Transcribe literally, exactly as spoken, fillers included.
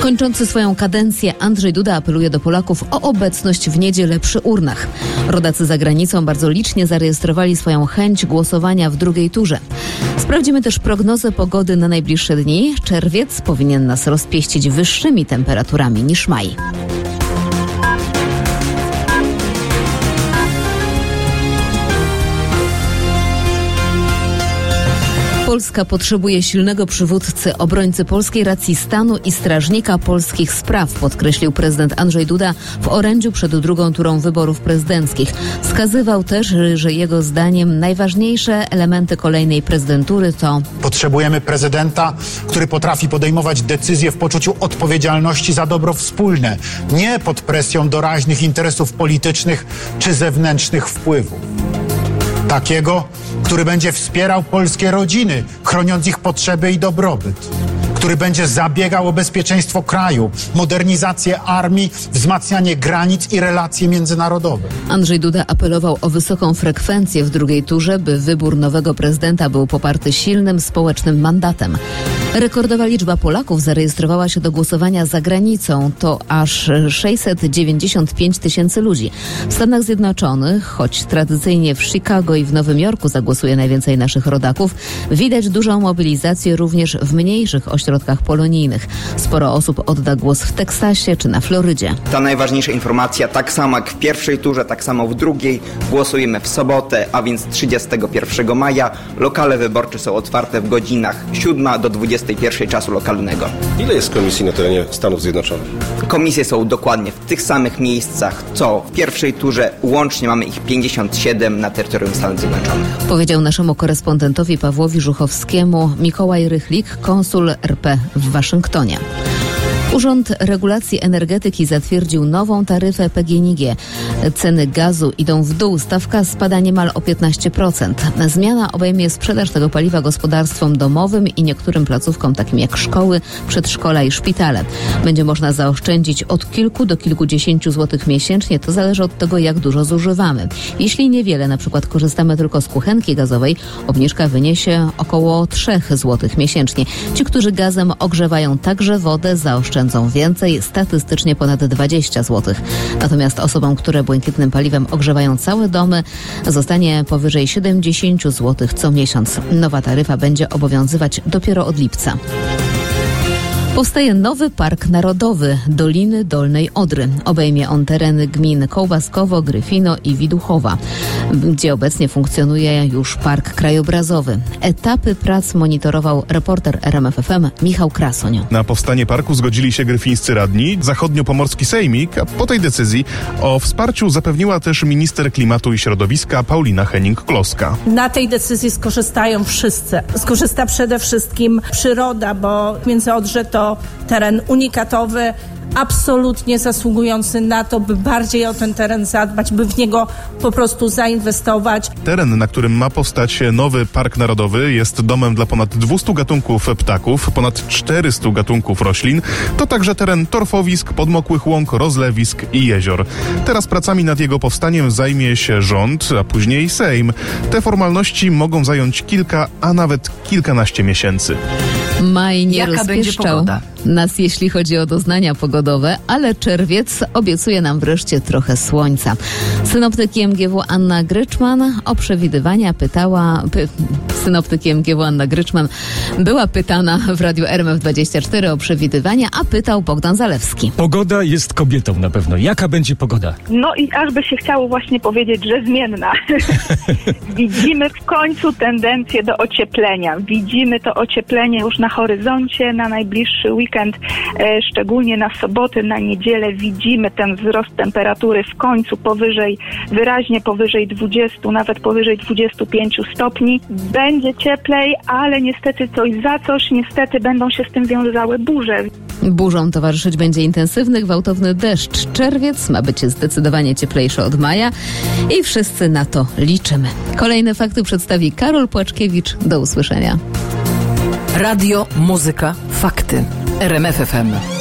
Kończący swoją kadencję Andrzej Duda apeluje do Polaków o obecność w niedzielę przy urnach. Rodacy za granicą bardzo licznie zarejestrowali swoją chęć głosowania w drugiej turze. Sprawdzimy też prognozę pogody na najbliższe dni. Czerwiec powinien nas rozpieścić wyższymi temperaturami niż maj. Polska potrzebuje silnego przywódcy, obrońcy polskiej racji stanu i strażnika polskich spraw, podkreślił prezydent Andrzej Duda w orędziu przed drugą turą wyborów prezydenckich. Wskazywał też, że jego zdaniem najważniejsze elementy kolejnej prezydentury to: potrzebujemy prezydenta, który potrafi podejmować decyzje w poczuciu odpowiedzialności za dobro wspólne, nie pod presją doraźnych interesów politycznych czy zewnętrznych wpływów. Takiego, który będzie wspierał polskie rodziny, chroniąc ich potrzeby i dobrobyt. Który będzie zabiegał o bezpieczeństwo kraju, modernizację armii, wzmacnianie granic i relacje międzynarodowe. Andrzej Duda apelował o wysoką frekwencję w drugiej turze, by wybór nowego prezydenta był poparty silnym społecznym mandatem. Rekordowa liczba Polaków zarejestrowała się do głosowania za granicą. To aż sześćset dziewięćdziesiąt pięć tysięcy ludzi. W Stanach Zjednoczonych, choć tradycyjnie w Chicago i w Nowym Jorku zagłosuje najwięcej naszych rodaków, widać dużą mobilizację również w mniejszych ośrodkach polonijnych. Sporo osób odda głos w Teksasie czy na Florydzie. Ta najważniejsza informacja, tak samo jak w pierwszej turze, tak samo w drugiej. Głosujemy w sobotę, a więc trzydziestego pierwszego maja. Lokale wyborcze są otwarte w godzinach siódma do dwudziestej pierwszej czasu lokalnego. Ile jest komisji na terenie Stanów Zjednoczonych? Komisje są dokładnie w tych samych miejscach, co w pierwszej turze. Łącznie mamy ich pięćdziesiąt siedem na terytorium Stanów Zjednoczonych. Powiedział naszemu korespondentowi Pawłowi Żuchowskiemu Mikołaj Rychlik, konsul R P w Waszyngtonie. Urząd Regulacji Energetyki zatwierdził nową taryfę P G N G. Ceny gazu idą w dół, stawka spada niemal o piętnaście procent. Zmiana obejmie sprzedaż tego paliwa gospodarstwom domowym i niektórym placówkom takim jak szkoły, przedszkola i szpitale. Będzie można zaoszczędzić od kilku do kilkudziesięciu złotych miesięcznie. To zależy od tego, jak dużo zużywamy. Jeśli niewiele, na przykład korzystamy tylko z kuchenki gazowej, obniżka wyniesie około trzech złotych miesięcznie. Ci, którzy gazem ogrzewają także wodę, zaoszczędzą więcej, statystycznie ponad dwadzieścia złotych. Natomiast osobom, które błękitnym paliwem ogrzewają całe domy, zostanie powyżej siedemdziesiąt złotych co miesiąc. Nowa taryfa będzie obowiązywać dopiero od lipca. Powstaje nowy Park Narodowy Doliny Dolnej Odry. Obejmie on tereny gmin Kołbaskowo, Gryfino i Widuchowa, gdzie obecnie funkcjonuje już park krajobrazowy. Etapy prac monitorował reporter R M F F M Michał Krasoń. Na powstanie parku zgodzili się gryfińscy radni, zachodniopomorski sejmik, a po tej decyzji o wsparciu zapewniła też minister klimatu i środowiska Paulina Henning-Kloska. Na tej decyzji skorzystają wszyscy. Skorzysta przede wszystkim przyroda, bo Międzyodrze to teren unikatowy, absolutnie zasługujący na to, by bardziej o ten teren zadbać, by w niego po prostu zainwestować. Teren, na którym ma powstać nowy Park Narodowy, jest domem dla ponad dwustu gatunków ptaków, ponad czterystu gatunków roślin. To także teren torfowisk, podmokłych łąk, rozlewisk i jezior. Teraz pracami nad jego powstaniem zajmie się rząd, a później Sejm. Te formalności mogą zająć kilka, a nawet kilkanaście miesięcy. Maj nie Jaka rozpieszczał nas, jeśli chodzi o doznania pogodowe, ale czerwiec obiecuje nam wreszcie trochę słońca. Synoptyk M G W Anna Gryczman o przewidywania pytała... Py, synoptyk M G W Anna Gryczman była pytana w Radiu R M F dwadzieścia cztery o przewidywania, a pytał Bogdan Zalewski. Pogoda jest kobietą na pewno. Jaka będzie pogoda? No i aż by się chciało właśnie powiedzieć, że zmienna. Widzimy w końcu tendencję do ocieplenia. Widzimy to ocieplenie już na horyzoncie, na najbliższy weekend, e, szczególnie na sobotę, na niedzielę widzimy ten wzrost temperatury w końcu powyżej, wyraźnie powyżej dwudziestu, nawet powyżej dwudziestu pięciu stopni. Będzie cieplej, ale niestety coś za coś, niestety będą się z tym wiązały burze. Burzom towarzyszyć będzie intensywny, gwałtowny deszcz. Czerwiec ma być zdecydowanie cieplejszy od maja i wszyscy na to liczymy. Kolejne fakty przedstawi Karol Płaczkiewicz. Do usłyszenia. Radio, muzyka, fakty. R M F F M.